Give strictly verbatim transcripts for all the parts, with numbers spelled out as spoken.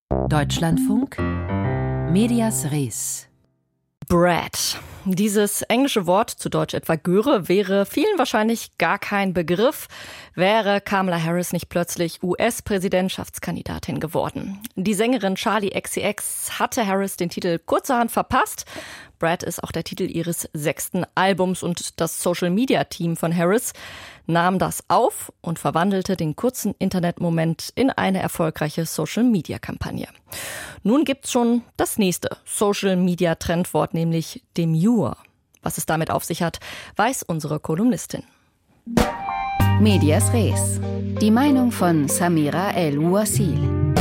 Deutschlandfunk Medias Res. Brat. Dieses englische Wort, zu Deutsch etwa Göre, wäre vielen wahrscheinlich gar kein Begriff, wäre Kamala Harris nicht plötzlich U S-Präsidentschaftskandidatin geworden. Die Sängerin Charli X C X hatte Harris den Titel kurzerhand verpasst. Brat ist auch der Titel ihres sechsten Albums und das Social-Media-Team von Harris nahm das auf und verwandelte den kurzen Internetmoment in eine erfolgreiche Social-Media-Kampagne. Nun gibt's schon das nächste Social-Media-Trendwort, nämlich Demure. Was es damit auf sich hat, weiß unsere Kolumnistin. Medias Res. Die Meinung von Samira El-Ouasil.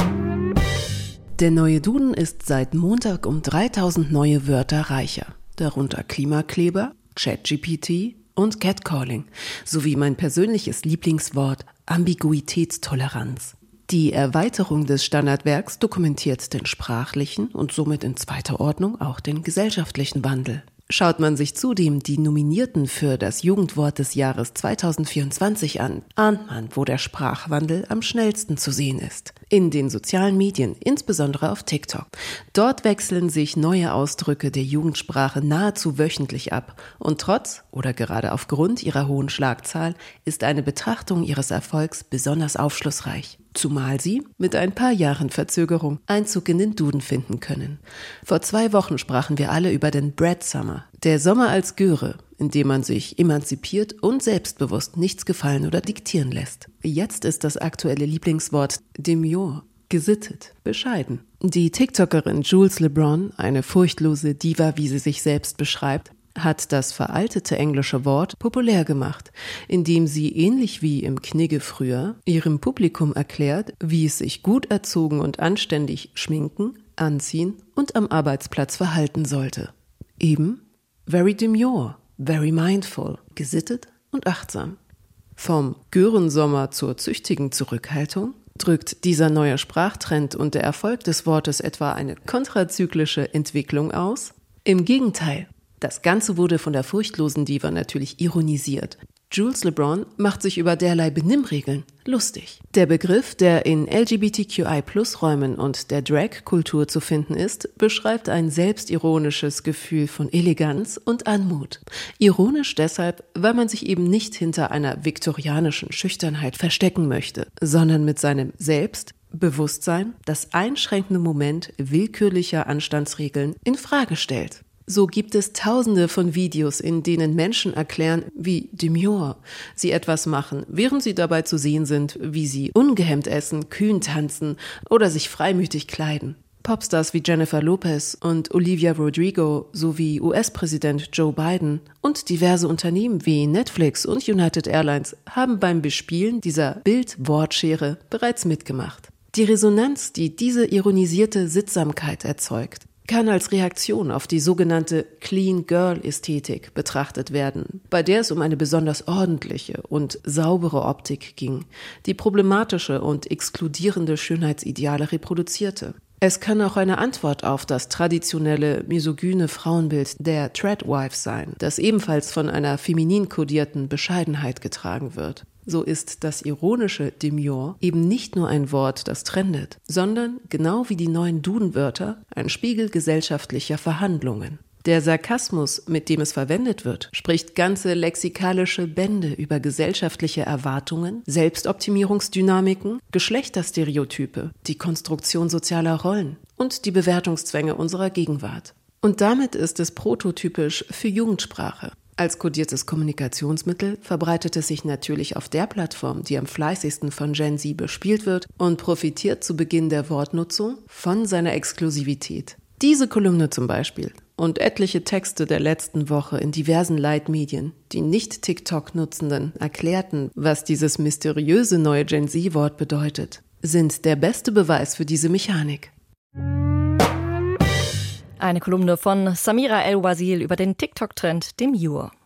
Der neue Duden ist seit Montag um dreitausend neue Wörter reicher. Darunter Klimakleber, ChatGPT und Catcalling, sowie mein persönliches Lieblingswort Ambiguitätstoleranz. Die Erweiterung des Standardwerks dokumentiert den sprachlichen und somit in zweiter Ordnung auch den gesellschaftlichen Wandel. Schaut man sich zudem die Nominierten für das Jugendwort des Jahres zweitausendvierundzwanzig an, ahnt man, wo der Sprachwandel am schnellsten zu sehen ist. In den sozialen Medien, insbesondere auf TikTok. Dort wechseln sich neue Ausdrücke der Jugendsprache nahezu wöchentlich ab. Und trotz oder gerade aufgrund ihrer hohen Schlagzahl ist eine Betrachtung ihres Erfolgs besonders aufschlussreich. Zumal sie, mit ein paar Jahren Verzögerung, Einzug in den Duden finden können. Vor zwei Wochen sprachen wir alle über den Brat Summer, der Sommer als Göre, in dem man sich emanzipiert und selbstbewusst nichts gefallen oder diktieren lässt. Jetzt ist das aktuelle Lieblingswort Demure, gesittet, bescheiden. Die TikTokerin Jules LeBron, eine furchtlose Diva, wie sie sich selbst beschreibt, hat das veraltete englische Wort populär gemacht, indem sie ähnlich wie im Knigge früher ihrem Publikum erklärt, wie es sich gut erzogen und anständig schminken, anziehen und am Arbeitsplatz verhalten sollte. Eben very demure, very mindful, gesittet und achtsam. Vom Görensommer zur züchtigen Zurückhaltung drückt dieser neue Sprachtrend und der Erfolg des Wortes etwa eine kontrazyklische Entwicklung aus? Im Gegenteil. Das Ganze wurde von der furchtlosen Diva natürlich ironisiert. Jules LeBron macht sich über derlei Benimmregeln lustig. Der Begriff, der in L G B T Q I Plus Räumen und der Drag-Kultur zu finden ist, beschreibt ein selbstironisches Gefühl von Eleganz und Anmut. Ironisch deshalb, weil man sich eben nicht hinter einer viktorianischen Schüchternheit verstecken möchte, sondern mit seinem Selbst Bewusstsein das einschränkende Moment willkürlicher Anstandsregeln in Frage stellt. So gibt es tausende von Videos, in denen Menschen erklären, wie demure sie etwas machen, während sie dabei zu sehen sind, wie sie ungehemmt essen, kühn tanzen oder sich freimütig kleiden. Popstars wie Jennifer Lopez und Olivia Rodrigo sowie U S-Präsident Joe Biden und diverse Unternehmen wie Netflix und United Airlines haben beim Bespielen dieser Bild-Wortschere bereits mitgemacht. Die Resonanz, die diese ironisierte Sittsamkeit erzeugt, kann als Reaktion auf die sogenannte Clean Girl-Ästhetik betrachtet werden, bei der es um eine besonders ordentliche und saubere Optik ging, die problematische und exkludierende Schönheitsideale reproduzierte. Es kann auch eine Antwort auf das traditionelle misogyne Frauenbild der Tradwife sein, das ebenfalls von einer feminin kodierten Bescheidenheit getragen wird. So ist das ironische Demure eben nicht nur ein Wort, das trendet, sondern, genau wie die neuen Dudenwörter, ein Spiegel gesellschaftlicher Verhandlungen. Der Sarkasmus, mit dem es verwendet wird, spricht ganze lexikalische Bände über gesellschaftliche Erwartungen, Selbstoptimierungsdynamiken, Geschlechterstereotype, die Konstruktion sozialer Rollen und die Bewertungszwänge unserer Gegenwart. Und damit ist es prototypisch für Jugendsprache. Als kodiertes Kommunikationsmittel verbreitet es sich natürlich auf der Plattform, die am fleißigsten von Gen Z bespielt wird und profitiert zu Beginn der Wortnutzung von seiner Exklusivität. Diese Kolumne zum Beispiel und etliche Texte der letzten Woche in diversen Leitmedien, die nicht TikTok-Nutzenden erklärten, was dieses mysteriöse neue Gen Z-Wort bedeutet, sind der beste Beweis für diese Mechanik. Eine Kolumne von Samira El-Ouasil über den TikTok-Trend Demure.